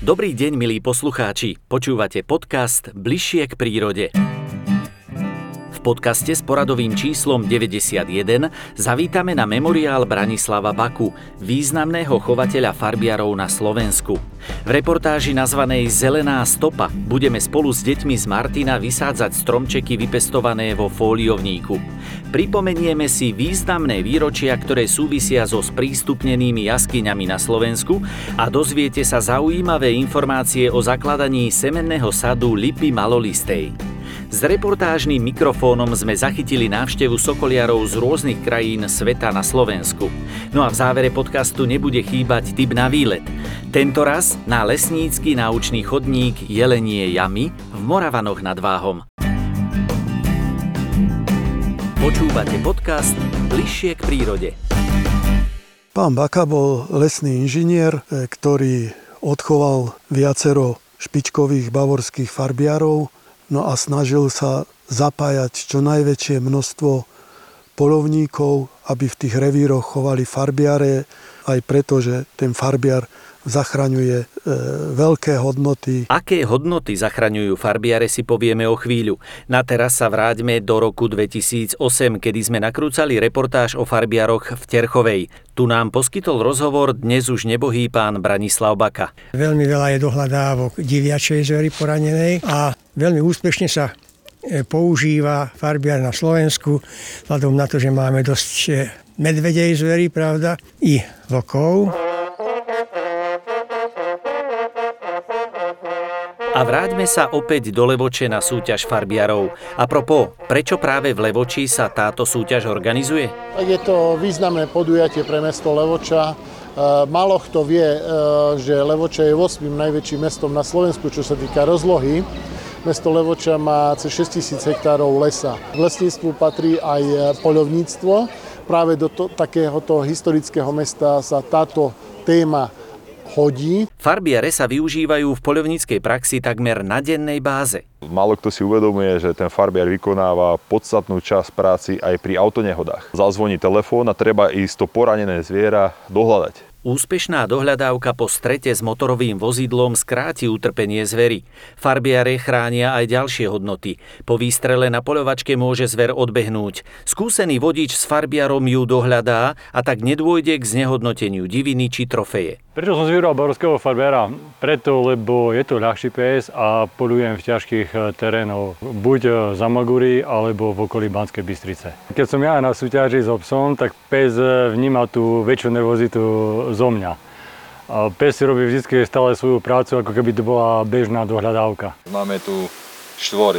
Dobrý deň, milí poslucháči. Počúvate podcast Bližšie k prírode. V podcaste s poradovým číslom 91 zavítame na memoriál Branislava Baku, významného chovateľa farbiarov na Slovensku. V reportáži nazvanej Zelená stopa budeme spolu s deťmi z Martina vysádzať stromčeky vypestované vo fóliovníku. Pripomenieme si významné výročia, ktoré súvisia so sprístupnenými jaskyňami na Slovensku a dozviete sa zaujímavé informácie o zakladaní semenného sadu lipy malolistej. S reportážnym mikrofónom sme zachytili návštevu sokoliarov z rôznych krajín sveta na Slovensku. No a v závere podcastu nebude chýbať tip na výlet. Tentoraz na lesnícky náučný chodník Jelenie jamy v Moravanoch nad Váhom. Počúvate podcast Bližšie k prírode. Pán Baka bol lesný inžinier, ktorý odchoval viacero špičkových bavorských farbiarov, no a snažil sa zapájať čo najväčšie množstvo poľovníkov, aby v tých revíroch chovali farbiare, aj preto, že ten farbiar zachraňuje veľké hodnoty. Aké hodnoty zachraňujú farbiare, si povieme o chvíľu. Na teraz sa vráťme do roku 2008, kedy sme nakrúcali reportáž o farbiaroch v Terchovej. Tu nám poskytol rozhovor dnes už nebohý pán Branislav Baka. Veľmi veľa je dohľadávok diviačej zvery poranenej a veľmi úspešne sa používa farbiar na Slovensku, vzhľadom na to, že máme dosť medvedej zvery, pravda, i vlkov. A vráťme sa opäť do Levoče na súťaž farbiarov. Apropos, prečo práve v Levoči sa táto súťaž organizuje? Je to významné podujatie pre mesto Levoča. Málo kto vie, že Levoča je 8. najväčším mestom na Slovensku, čo sa týka rozlohy. Mesto Levoča má cez 6 000 hektárov lesa. V lesníctvu patrí aj poľovníctvo. Práve do takéhoto historického mesta sa táto téma hodí. Farbiare sa využívajú v poľovníckej praxi takmer na dennej báze. Málo kto si uvedomuje, že ten farbiar vykonáva podstatnú časť práci aj pri autonehodách. Zazvoní telefón a treba ísť to poranené zviera dohľadať. Úspešná dohľadávka po strete s motorovým vozidlom skráti utrpenie zvery. Farbiare chránia aj ďalšie hodnoty. Po výstrele na poľovačke môže zver odbehnúť. Skúsený vodič s farbiarom ju dohľadá a tak nedôjde k znehodnoteniu diviny či trofeje. Prečo som zvybral bavorského farbiara? Preto, lebo je to ľahší pes a poľujem v ťažkých terénoch, buď za Magúry alebo v okolí Banskej Bystrice. Keď som ja na súťaži s obsom, tak pes vníma tú väčšiu nervozitu zo mňa. A pes si robí vždy stále svoju prácu, ako keby to bola bežná dohľadávka. Máme tu štvorec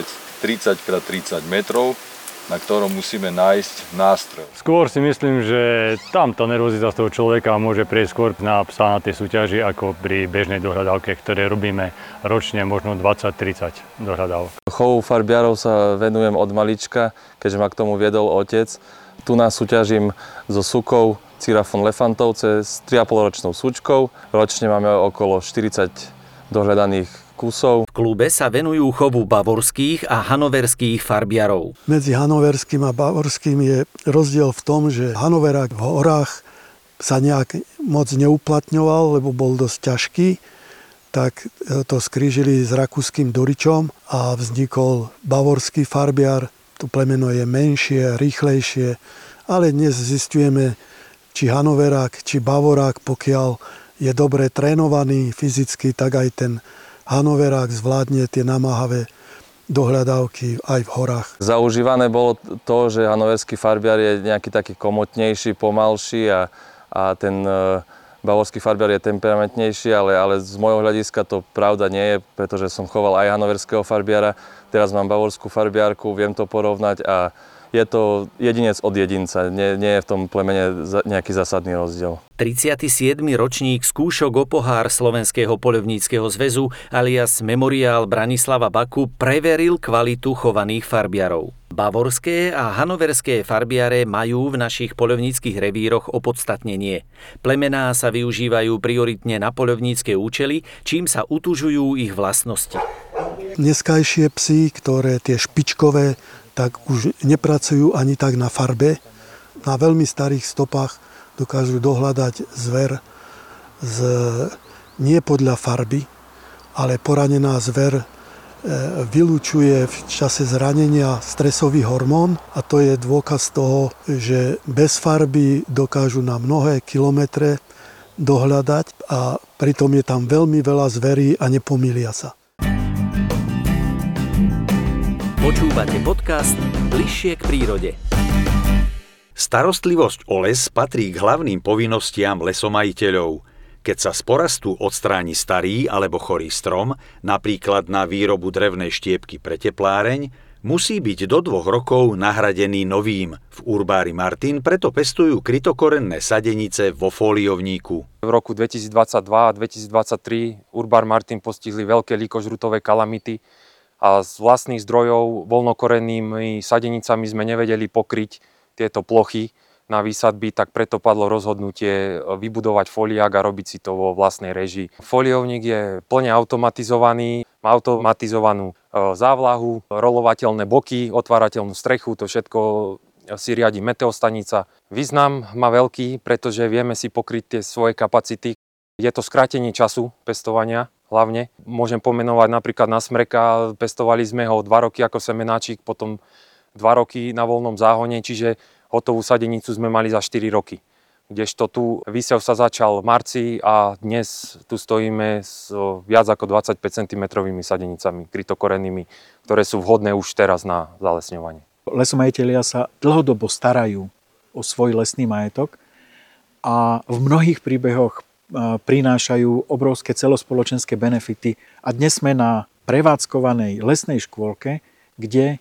30x30 metrov, na ktorom musíme nájsť nástrel. Skôr si myslím, že tam tá nervozita z toho človeka môže prejsť skôr na psa na tej súťaži, ako pri bežnej dohľadávke, ktoré robíme ročne možno 20-30 dohľadávok. Chovu farbiarov sa venujem od malička, keďže ma k tomu viedol otec. Tu nás súťažím so sukou Cirafon Lefantovce s 3,5-ročnou súčkou. Ročne máme okolo 40 dohľadaných kusov. V klube sa venujú chovu bavorských a hanoverských farbiarov. Medzi hanoverským a bavorským je rozdiel v tom, že hanoverák v horách sa nejak moc neuplatňoval, lebo bol dosť ťažký, tak to skrížili s rakúskym doričom a vznikol bavorský farbiar. To plemeno je menšie, rýchlejšie, ale dnes zisťujeme, či hanoverák, či bavorák, pokiaľ je dobre trénovaný fyzicky, tak aj ten hanoverák zvládne tie namáhavé dohľadávky aj v horách. Zaužívané bolo to, že hanoverský farbiar je nejaký taký komotnejší, pomalší a ten bavorský farbiar je temperamentnejší, ale z môjho hľadiska to pravda nie je, pretože som choval aj hanoverského farbiara, teraz mám bavorskú farbiarku, viem to porovnať a je to jedinec od jedinca, nie je v tom plemene nejaký zásadný rozdiel. 37. ročník skúšok o pohár Slovenského poľovníckeho zväzu alias Memoriál Branislava Baku preveril kvalitu chovaných farbiarov. Bavorské a hanoverské farbiare majú v našich poľovníckych revíroch opodstatnenie. Plemená sa využívajú prioritne na poľovnícke účely, čím sa utužujú ich vlastnosti. Dneskajšie psy, ktoré tie špičkové, tak už nepracujú ani tak na farbe. Na veľmi starých stopách dokážu dohľadať zver nie podľa farby, ale poranená zver vylučuje v čase zranenia stresový hormón a to je dôkaz toho, že bez farby dokážu na mnohé kilometre dohľadať a pritom je tam veľmi veľa zverí a nepomýlia sa. Počúvate podcast Bližšie k prírode. Starostlivosť o les patrí k hlavným povinnostiam lesomajiteľov. Keď sa z porastu odstráni starý alebo chorý strom, napríklad na výrobu drevnej štiepky pre tepláreň, musí byť do 2 rokov nahradený novým. V Urbári Martin preto pestujú krytokorenné sadenice vo fóliovníku. V roku 2022 a 2023 Urbár Martin postihli veľké líkožrutové kalamity a z vlastných zdrojov voľnokorennými sadenicami sme nevedeli pokryť tieto plochy na výsadby, tak preto padlo rozhodnutie vybudovať foliák a robiť si to vo vlastnej režii. Foliovník je plne automatizovaný, má automatizovanú závlahu, rolovateľné boky, otvárateľnú strechu, to všetko si riadi meteostanica. Význam má veľký, pretože vieme si pokryť tie svoje kapacity. Je to skrátenie času pestovania hlavne. Môžem pomenovať napríklad na smreka, pestovali sme ho 2 roky ako semenáčik, potom 2 roky na voľnom záhone, čiže hotovú sadenicu sme mali za 4 roky. Kdežto tu výsev sa začal v marci a dnes tu stojíme s viac ako 25 cm sadenicami krytokorennými, ktoré sú vhodné už teraz na zalesňovanie. Lesomajitelia sa dlhodobo starajú o svoj lesný majetok a v mnohých príbehoch prinášajú obrovské celospoločenské benefity. A dnes sme na prevádzkovanej lesnej škôlke, kde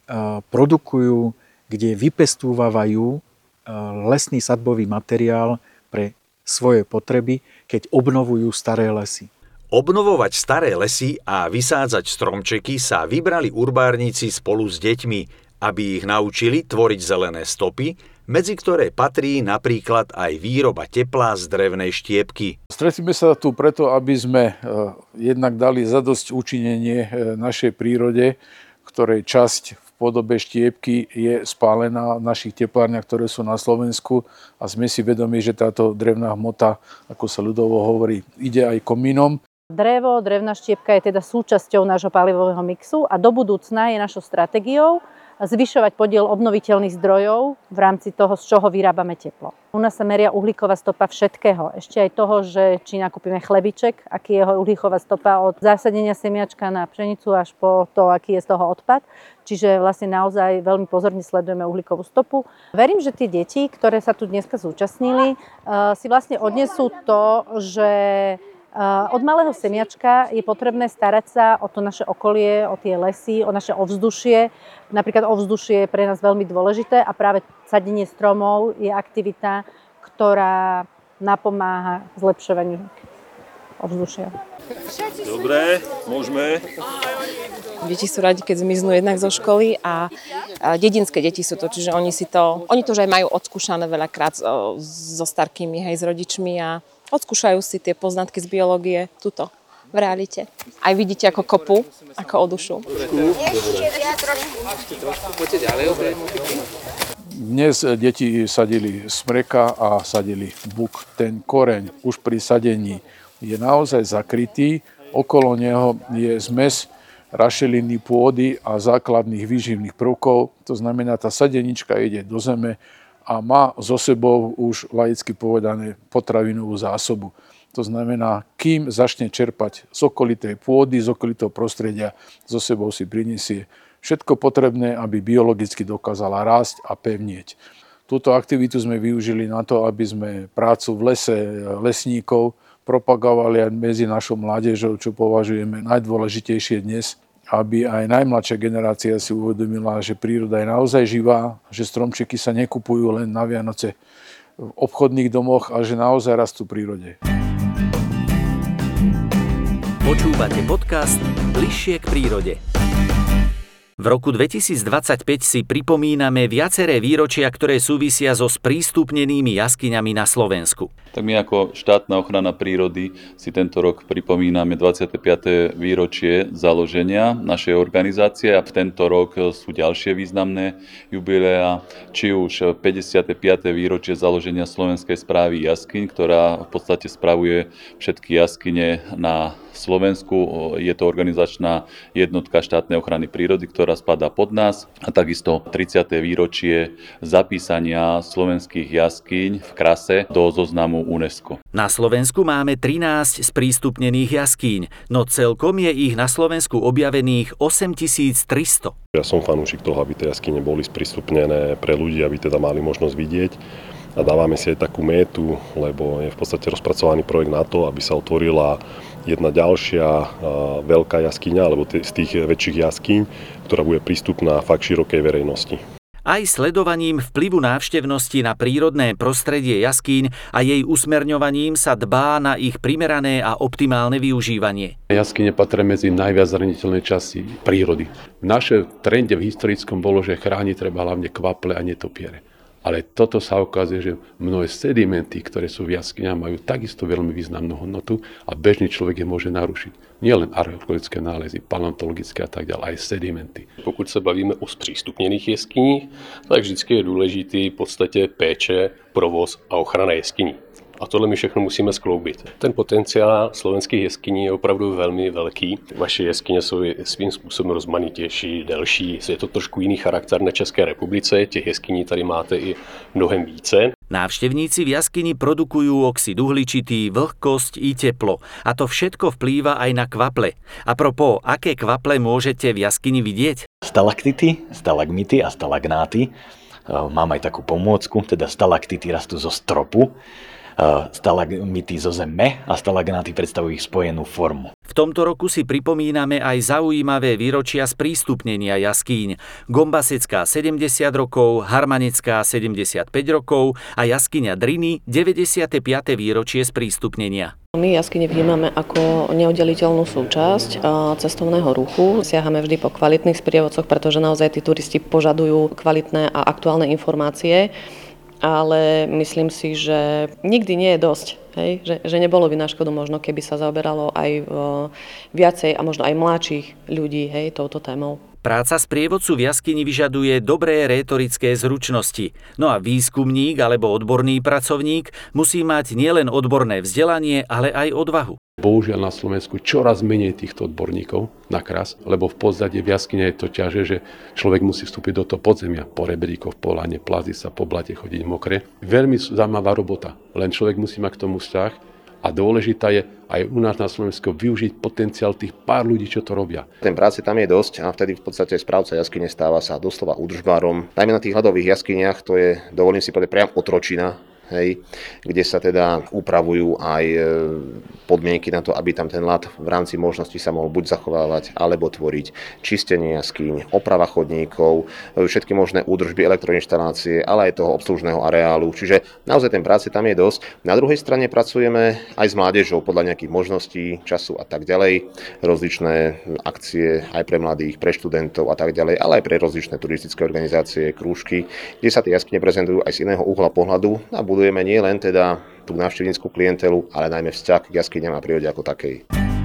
produkujú, kde vypestúvajú lesný sadbový materiál pre svoje potreby, keď obnovujú staré lesy. Obnovovať staré lesy a vysádzať stromčeky sa vybrali urbárnici spolu s deťmi, aby ich naučili tvoriť zelené stopy, medzi ktoré patrí napríklad aj výroba tepla z drevnej štiepky. Stretíme sa tu preto, aby sme jednak dali zadosť učinenie našej prírode, ktorej časť v podobe štiepky je spálená v našich teplárniach, ktoré sú na Slovensku a sme si vedomi, že táto drevná hmota, ako sa ľudovo hovorí, ide aj komínom. Drevo, drevná štiepka je teda súčasťou nášho palivového mixu a do budúcna je našou stratégiou zvyšovať podiel obnoviteľných zdrojov v rámci toho, z čoho vyrábame teplo. U nás sa meria uhlíková stopa všetkého. Ešte aj toho, že či nakúpime chlebiček, aký je jeho uhlíková stopa od zásadenia semiačka na pšenicu až po to, aký je z toho odpad. Čiže vlastne naozaj veľmi pozorne sledujeme uhlíkovú stopu. Verím, že tie deti, ktoré sa tu dneska zúčastnili, si vlastne odnesú to, že od malého semiačka je potrebné starať sa o to naše okolie, o tie lesy, o naše ovzdušie. Napríklad ovzdušie je pre nás veľmi dôležité a práve sadenie stromov je aktivita, ktorá napomáha zlepšovaniu ovzdušia. Dobre, môžeme. Deti sú radi, keď zmiznú jednak zo školy a dedinské deti sú to, čiže oni to už aj majú odskúšané veľakrát so starkými, hej, s rodičmi a odskúšajú si tie poznatky z biológie tuto, v realite. Aj vidíte, ako kopu, ako o dušu. Dnes deti sadili smreka a sadili buk. Ten koreň už pri sadení je naozaj zakrytý. Okolo neho je zmes rašeliny pôdy a základných výživných prvkov. To znamená, tá sadenička ide do zeme a má so sebou už laicky povedané potravinovú zásobu. To znamená, kým začne čerpať z okolitej pôdy, z okolitého prostredia, so sebou si prinesie všetko potrebné, aby biologicky dokázala rásť a pevnieť. Túto aktivitu sme využili na to, aby sme prácu v lese lesníkov propagovali aj medzi našou mládežou, čo považujeme najdôležitejšie dnes, aby aj najmladšia generácia si uvedomila, že príroda je naozaj živá, že stromčeky sa nekupujú len na Vianoce v obchodných domoch a že naozaj rastú v prírode. Počúvate podcast Bližšie k prírode. V roku 2025 si pripomíname viaceré výročia, ktoré súvisia so sprístupnenými jaskyňami na Slovensku. Tak my ako štátna ochrana prírody si tento rok pripomíname 25. výročie založenia našej organizácie a v tento rok sú ďalšie významné jubileá, či už 55. výročie založenia Slovenskej správy jaskyň, ktorá v podstate spravuje všetky jaskyne na Slovensku. Je to organizačná jednotka štátnej ochrany prírody, ktorá spadá pod nás. A takisto 30. výročie zapísania slovenských jaskyň v Krase do zoznamu UNESCO. Na Slovensku máme 13 sprístupnených jaskýň, no celkom je ich na Slovensku objavených 8300. Ja som fanúšik toho, aby tie jaskyne boli sprístupnené pre ľudí, aby teda mali možnosť vidieť. A dávame si aj takú métu, lebo je v podstate rozpracovaný projekt na to, aby sa otvorila jedna ďalšia veľká jaskyňa, alebo z tých väčších jaskyň, ktorá bude prístupná fakt širokej verejnosti. Aj sledovaním vplyvu návštevnosti na prírodné prostredie jaskýň a jej usmerňovaním sa dbá na ich primerané a optimálne využívanie. Jaskyne patria medzi najviac zraniteľné časti prírody. V našom trende v historickom bolo, že chrániť treba hlavne kvaple a netopiere. Ale toto sa ukazuje, že mnohé sedimenty, ktoré sú v jaskyniach, majú takisto veľmi významnú hodnotu a bežný človek je môže narušiť. Nielen archeologické nálezy, paleontologické a tak ďalej, aj sedimenty. Pokud se bavíme o zpřístupněných jeskyních, tak vždycky je důležitý v podstatě péče, provoz a ochrana jeskyní. A tohle my všechno musíme skloubit. Ten potenciál slovenských jeskyní je opravdu velmi velký. Vaše jeskyně jsou svým způsobem rozmanitější, delší. Je to trošku jiný charakter na České republice. Těch jeskyní tady máte i mnohem více. Návštevníci v jaskyni produkujú oxid uhličitý, vlhkosť i teplo. A to všetko vplýva aj na kvaple. A propos, aké kvaple môžete v jaskyni vidieť? Stalaktity, stalagmity a stalagnáty. Mám aj takú pomôcku, teda stalaktity rastú zo stropu. Stalagmity zo zeme a stalagnáty predstavujú ich spojenú formu. V tomto roku si pripomíname aj zaujímavé výročia sprístupnenia jaskýň. Gombasecká 70 rokov, Harmanecká 75 rokov a jaskyňa Driny 95. výročie sprístupnenia. My jaskyne vnímame ako neoddeliteľnú súčasť cestovného ruchu. Siahame vždy po kvalitných sprievodcoch, pretože naozaj tí turisti požadujú kvalitné a aktuálne informácie. Ale myslím si, že nikdy nie je dosť. Hej? Že nebolo by na škodu možno, keby sa zaoberalo aj viacej a možno aj mladších ľudí touto témou. Práca sprievodcu v jaskyni vyžaduje dobré rétorické zručnosti. No a výskumník alebo odborný pracovník musí mať nielen odborné vzdelanie, ale aj odvahu. Bohužiaľ na Slovensku čoraz menej týchto odborníkov na kras, lebo v podstate v jaskyni je to ťaže, že človek musí vstúpiť do toho podzemia, po rebríkoch, po lane, plaziť sa, po blate, chodiť mokre. Veľmi zaujímavá robota, len človek musí mať k tomu vzťah a dôležitá je aj u nás na Slovensku využiť potenciál tých pár ľudí, čo to robia. Ten práce tam je dosť a vtedy v podstate správca jaskyne stáva sa doslova údržbárom. Najmä na tých ľadových jaskyniach to je, dovolím si povedať, priam otročina. Hej, kde sa teda upravujú aj podmienky na to, aby tam ten ľad v rámci možností sa mohol buď zachovávať, alebo tvoriť čistenie jaskýň, oprava chodníkov, všetky možné údržby, elektroinštalácie, ale aj toho obslužného areálu. Čiže naozaj ten práce tam je dosť. Na druhej strane pracujeme aj s mládežou podľa nejakých možností, času a tak ďalej. Rozličné akcie aj pre mladých, pre študentov a tak ďalej, ale aj pre rozličné turistické organizácie, krúžky, kde sa tie jaskyne prezentujú aj z iného uhla pohľadu a budujeme nie len teda tú návštevnícku klientelu, ale najmä vzťah k jaskyňam a prírode ako takej.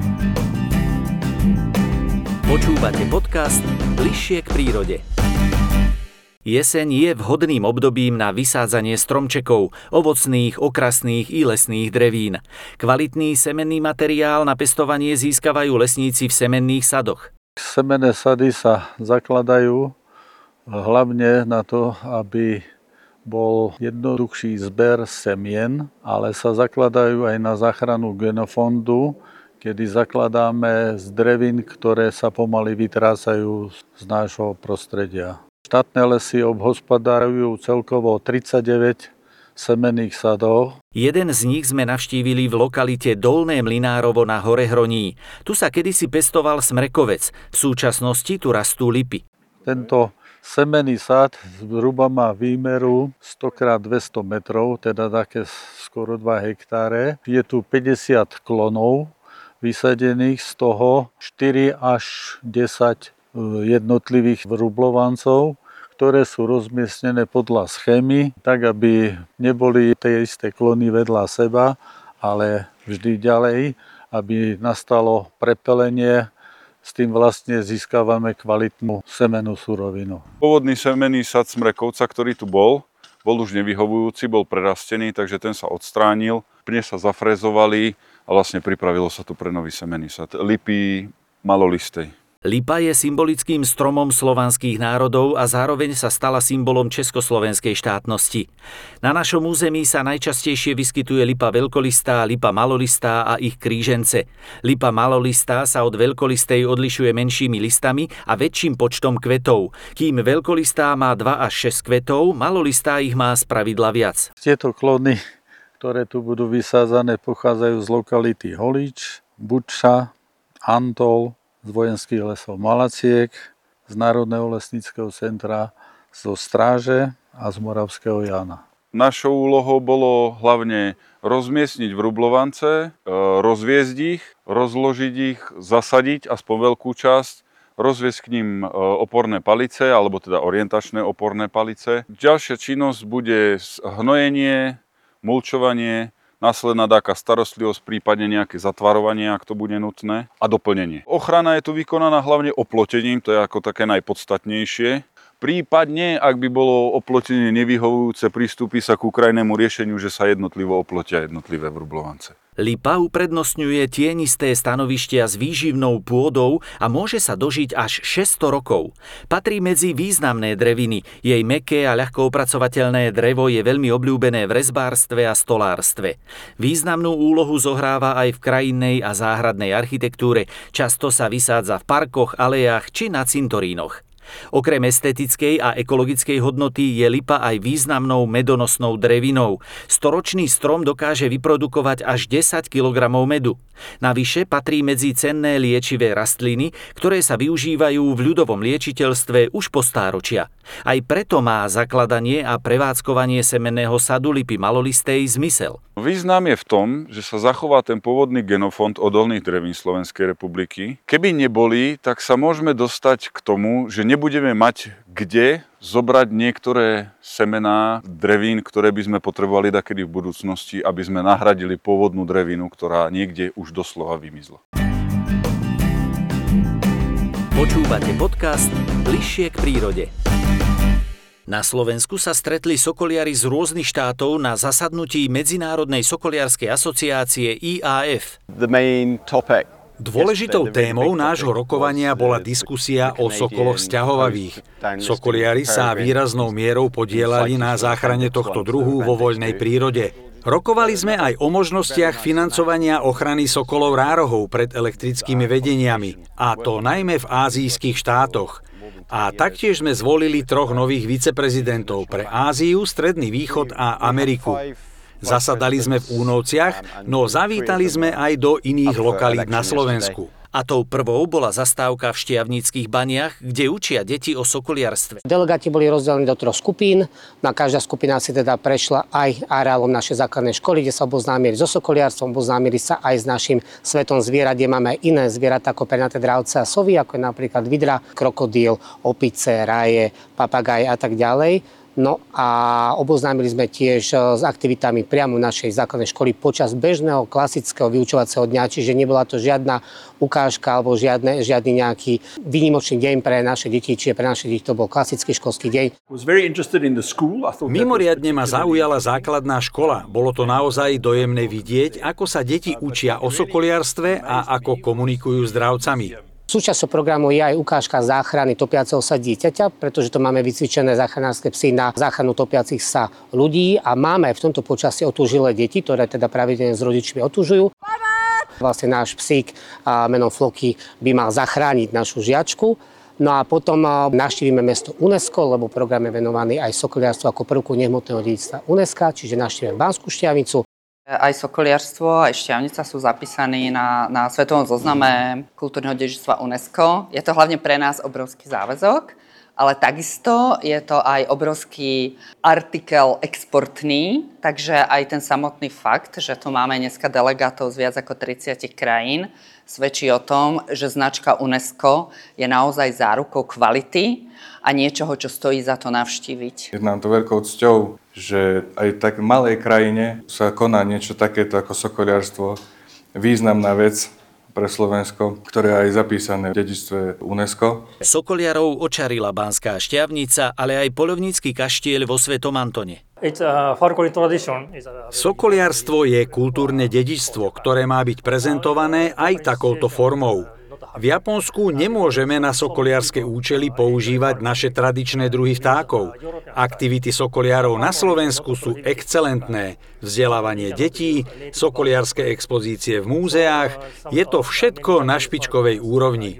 Počúvate podcast Bližšie k prírode. Jeseň je vhodným obdobím na vysádzanie stromčekov, ovocných, okrasných i lesných drevín. Kvalitný semenný materiál na pestovanie získavajú lesníci v semenných sadoch. Semenné sady sa zakladajú hlavne na to, aby bol jednoduchší zber semien, ale sa zakladajú aj na záchranu genofondu, kedy zakladáme z drevín, ktoré sa pomaly vytrácajú z nášho prostredia. Štátne lesy obhospodarujú celkovo 39 semenných sadov. Jeden z nich sme navštívili v lokalite Dolné Mlynárovo na Hore Hroní. Tu sa kedysi pestoval smrekovec, v súčasnosti tu rastú lipy. Tento semenný sad zhruba má výmeru 100x200 metrov, teda také skoro 2 hektáre. Je tu 50 klonov vysadených, z toho 4 až 10 jednotlivých vrublovancov, ktoré sú rozmiestnené podľa schémy, tak aby neboli tie isté klony vedľa seba, ale vždy ďalej, aby nastalo prepelenie. S tým vlastne získavame kvalitnú semennú surovinu. Pôvodný semenný sad smrekovca, ktorý tu bol už nevyhovujúci, bol prerastený, takže ten sa odstránil pne sa zafrézovali a vlastne pripravilo sa tu pre nový semenný sad lipy malolistej. Lipa je symbolickým stromom slovanských národov a zároveň sa stala symbolom československej štátnosti. Na našom území sa najčastejšie vyskytuje lipa veľkolistá, lipa malolistá a ich krížence. Lipa malolistá sa od veľkolistej odlišuje menšími listami a väčším počtom kvetov. Kým veľkolistá má 2 až 6 kvetov, malolistá ich má spravidla viac. Tieto klony, ktoré tu budú vysádzané, pochádzajú z lokality Holič, Buča, Antol, z vojenských lesov Malaciek, z Národného lesníckeho centra, zo Stráže a z Moravského Jána. Našou úlohou bolo hlavne rozmiestniť vrublovance, rozviesť ich, rozložiť ich, zasadiť aspoň veľkú časť, rozviesť k ním oporné palice, alebo teda orientačné oporné palice. Ďalšia činnosť bude hnojenie, mulčovanie, následná taká starostlivosť, prípadne nejaké zatvarovanie, ak to bude nutné, a doplnenie. Ochrana je tu vykonaná hlavne oplotením, to je ako také najpodstatnejšie. Prípadne, ak by bolo oplotenie nevyhovujúce, pristúpi sa k krajnému riešeniu, že sa jednotlivo oplotia jednotlivé vrublovance. Lipa uprednostňuje tienisté stanovištia s výživnou pôdou a môže sa dožiť až 600 rokov. Patrí medzi významné dreviny. Jej mäkké a ľahko opracovateľné drevo je veľmi obľúbené v rezbárstve a stolárstve. Významnú úlohu zohráva aj v krajinnej a záhradnej architektúre. Často sa vysádza v parkoch, alejách či na cintorínoch. Okrem estetickej a ekologickej hodnoty je lipa aj významnou medonosnou drevinou. Storočný strom dokáže vyprodukovať až 10 kg medu. Navyše patrí medzi cenné liečivé rastliny, ktoré sa využívajú v ľudovom liečiteľstve už po stáročia. Aj preto má zakladanie a prevádzkovanie semenného sadu lipy malolistej zmysel. Význam je v tom, že sa zachová ten pôvodný genofond odolných drevín Slovenskej republiky. Keby neboli, tak sa môžeme dostať k tomu, že nebudeme mať kde zobrať niektoré semená drevín, ktoré by sme potrebovali dakedy v budúcnosti, aby sme nahradili pôvodnú drevinu, ktorá niekde už doslova vymizla. Počúvate podcast Bližšie k prírode. Na Slovensku sa stretli sokoliari z rôznych štátov na zasadnutí Medzinárodnej sokoliarskej asociácie IAF. Dôležitou témou nášho rokovania bola diskusia o sokoloch sťahovavých. Sokoliari sa výraznou mierou podieľali na záchrane tohto druhu vo voľnej prírode. Rokovali sme aj o možnostiach financovania ochrany sokolov rárohov pred elektrickými vedeniami, a to najmä v ázijských štátoch. A taktiež sme zvolili 3 nových viceprezidentov pre Áziu, Stredný východ a Ameriku. Zasadali sme v Únovciach, no zavítali sme aj do iných lokalít na Slovensku. A tou prvou bola zastávka v Štiavnických baniach, kde učia deti o sokoliarstve. Delegáti boli rozdelení do 3 skupín. Každá skupina si teda prešla aj areálom našej základnej školy, kde sa oboznámili so sokoliarstvom, oboznámili sa aj s našim svetom zvierat, kde máme aj iné zvieratá ako pernaté dravce a sovy, ako je napríklad vidra, krokodíl, opice, raje, papagaj a tak ďalej. No a oboznámili sme tiež s aktivitami priamo našej základnej školy počas bežného klasického vyučovacieho dňa, čiže nebola to žiadna ukážka alebo žiadny nejaký výnimočný deň pre naše deti, čiže pre naše deti to bol klasický školský deň. Mimoriadne ma zaujala základná škola. Bolo to naozaj dojemné vidieť, ako sa deti učia o sokoliarstve a ako komunikujú s dravcami. Súčasťou programu je aj ukážka záchrany topiaceho sa dieťaťa, pretože to máme vycvičené záchranárske psy na záchranu topiacich sa ľudí a máme v tomto počasí otúžilé deti, ktoré teda pravidelne s rodičmi otúžujú. Vlastne náš psík menom Floky by mal zachrániť našu žiačku. No a potom navštívime mesto UNESCO, lebo program je venovaný aj sokoliarstvu ako prvku nehmotného dedičstva UNESCO, čiže navštívime Banskú Štiavnicu. Aj sokoliarstvo, aj Štiavnica sú zapísaní na svetovom zozname kultúrneho dedičstva UNESCO. Je to hlavne pre nás obrovský záväzok, ale takisto je to aj obrovský artikel exportný, takže aj ten samotný fakt, že tu máme dneska delegátov z viac ako 30 krajín, svedčí o tom, že značka UNESCO je naozaj zárukou kvality a niečoho, čo stojí za to navštíviť. Je nám to veľkou cťou, že aj v tak malej krajine sa koná niečo takéto ako sokoliarstvo. Významná vec pre Slovensko, ktoré je aj zapísané v dedičstve UNESCO. Sokoliarov očarila Banská Štiavnica, ale aj poľovnícky kaštieľ vo Svetom Antone. Sokoliarstvo je kultúrne dedičstvo, ktoré má byť prezentované aj takouto formou. V Japonsku nemôžeme na sokoliarske účely používať naše tradičné druhy vtákov. Aktivity sokoliarov na Slovensku sú excelentné. Vzdelávanie detí, sokoliarske expozície v múzeách, je to všetko na špičkovej úrovni.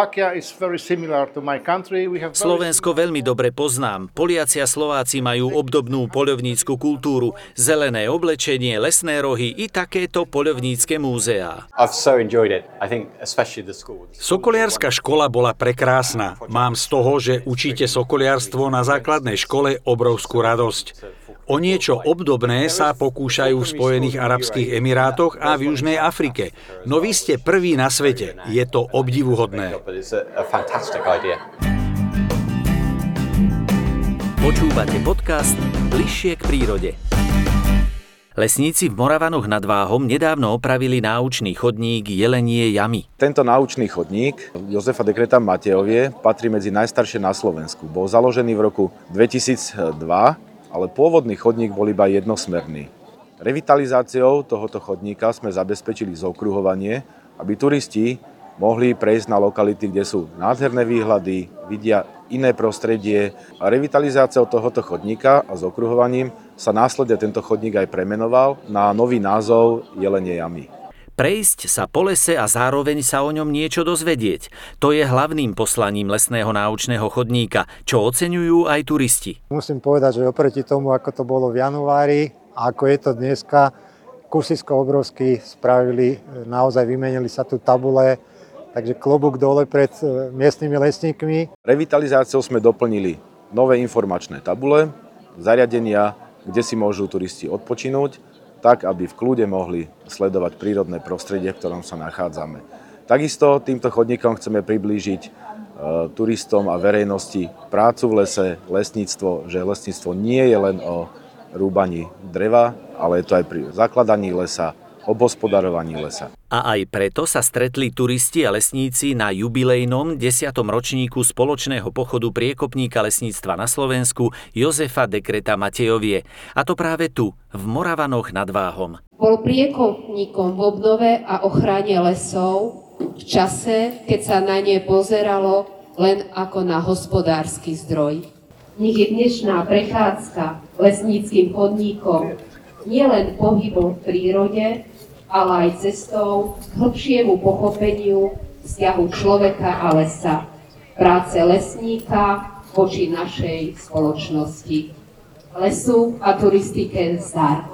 Slovensko veľmi dobre poznám. Poliaci a Slováci majú obdobnú poľovnícku kultúru, zelené oblečenie, lesné rohy i takéto poľovnícke múzeá. Sokoliarska škola bola prekrásna. Mám z toho, že učíte sokoliarstvo na základnej škole, obrovskú radosť. O niečo obdobné sa pokúšajú v Spojených arabských emirátoch a v Južnej Afrike. No vy ste prví na svete. Je to obdivuhodné. Počúvate podcast Bližšie k prírode. Lesníci v Moravanoch nad Váhom nedávno opravili náučný chodník Jelenie jamy. Tento náučný chodník Jozefa Dekreta Matejovie patrí medzi najstaršie na Slovensku. Bol založený v roku 2002, ale pôvodný chodník bol iba jednosmerný. Revitalizáciou tohoto chodníka sme zabezpečili zokruhovanie, aby turisti mohli prejsť na lokality, kde sú nádherné výhľady, vidia iné prostredie. A revitalizáciou tohoto chodníka a zokruhovaním sa následne tento chodník aj premenoval na nový názov Jelenie jamy. Prejsť sa po lese a zároveň sa o ňom niečo dozvedieť. To je hlavným poslaním lesného náučného chodníka, čo oceňujú aj turisti. Musím povedať, že oproti tomu, ako to bolo v januári a ako je to dneska, kusisko obrovský spravili, naozaj vymenili sa tu tabule, takže klobúk dole pred miestnymi lesníkmi. Revitalizáciou sme doplnili nové informačné tabule, zariadenia, kde si môžu turisti odpočinúť, tak aby v kľude mohli sledovať prírodné prostredie, v ktorom sa nachádzame. Takisto týmto chodníkom chceme priblížiť turistom a verejnosti prácu v lese, lesníctvo, že lesníctvo nie je len o rúbaní dreva, ale je to aj pri zakladaní lesa, obhospodarovaní lesa. A aj preto sa stretli turisti a lesníci na jubilejnom 10. ročníku spoločného pochodu priekopníka lesníctva na Slovensku Jozefa Dekreta Matejovie. A to práve tu, v Moravanoch nad Váhom. Bol priekopníkom v obnove a ochrane lesov v čase, keď sa na ne pozeralo len ako na hospodársky zdroj. Nech je dnešná prechádzka lesníckym chodníkom nielen pohybom v prírode, ale aj cestou k hlbšiemu pochopeniu vzťahu človeka a lesa, práce lesníka voči našej spoločnosti. Lesu a turistike zdar.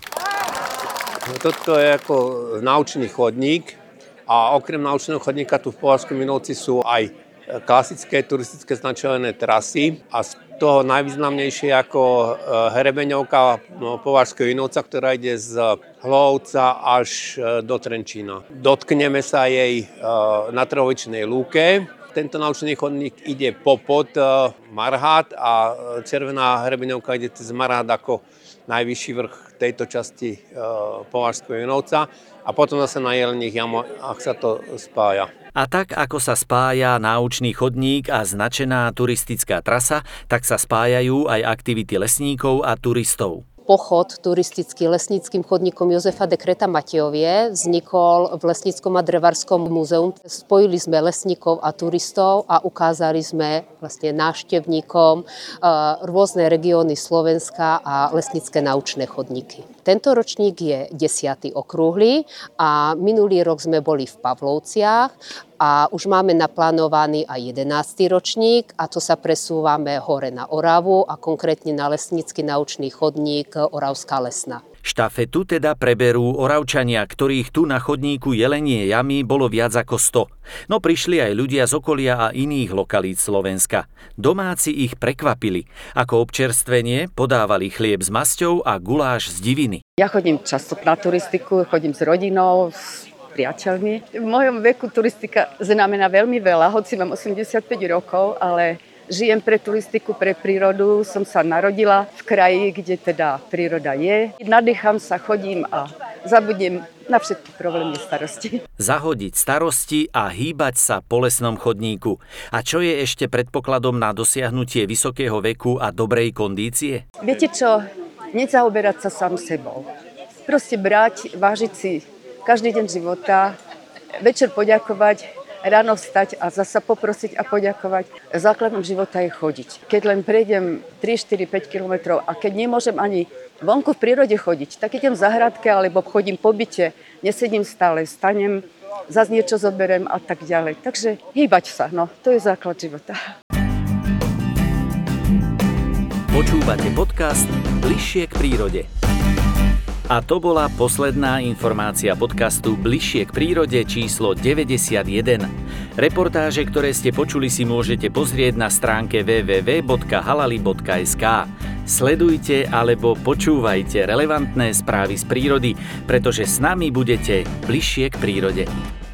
Toto je ako náučný chodník a okrem náučného chodníka tu v Považskom Vinovci sú aj klasické turistické značené trasy a z toho najvýznamnejšie ako Hrebeňovka Považského Vinovca, ktorá ide z Hlovca až do Trenčína. Dotkneme sa jej na Trhovičnej lúke. Tento náučný chodník ide popod Marhát a Červená Hrebeňovka ide cez Marhát ako najvyšší vrch tejto časti Považského Vinovca a potom zase na Jeleních jamoch, ak sa to spája. A tak, ako sa spája náučný chodník a značená turistická trasa, tak sa spájajú aj aktivity lesníkov a turistov. Pochod turistický lesníckym chodníkom Jozefa Dekreta Matejovie vznikol v Lesníckom a drevarskom múzeu. Spojili sme lesníkov a turistov a ukázali sme vlastne návštevníkom rôzne regióny Slovenska a lesnícke náučné chodníky. Tento ročník je 10. okrúhly a minulý rok sme boli v Pavlovciach a už máme naplánovaný aj 11. ročník a to sa presúvame hore na Oravu a konkrétne na lesnícky náučný chodník Oravská lesná. Štafetu teda preberú Oravčania, ktorých tu na chodníku Jelenie jamy bolo viac ako 100. No prišli aj ľudia z okolia a iných lokalít Slovenska. Domáci ich prekvapili. Ako občerstvenie podávali chlieb s masťou a guláš z diviny. Ja chodím často na turistiku, chodím s rodinou, s priateľmi. V mojom veku turistika znamená veľmi veľa, hoci mám 85 rokov, ale žijem pre turistiku, pre prírodu. Som sa narodila v kraji, kde teda príroda je. Nadýcham sa, chodím a zabudnem na všetky problémy starosti. Zahodiť starosti a hýbať sa po lesnom chodníku. A čo je ešte predpokladom na dosiahnutie vysokého veku a dobrej kondície? Viete čo? nezaoberať sa sám sebou. Proste brať, vážiť si každý deň života, večer poďakovať, ráno vstať a zasa poprosiť a poďakovať. Základom života je chodiť. Keď len prejdem 3, 4, 5 kilometrov a keď nemôžem ani vonku v prírode chodiť, tak idem v záhradke alebo chodím po byte, nesedím stále, stanem, zase niečo zoberiem a tak ďalej. Takže hýbať sa, no, to je základ života. Počúvate podcast Bližšie k prírode. A to bola posledná informácia podcastu Bližšie k prírode číslo 91. Reportáže, ktoré ste počuli, si môžete pozrieť na stránke www.halali.sk. Sledujte alebo počúvajte relevantné správy z prírody, pretože s nami budete bližšie k prírode.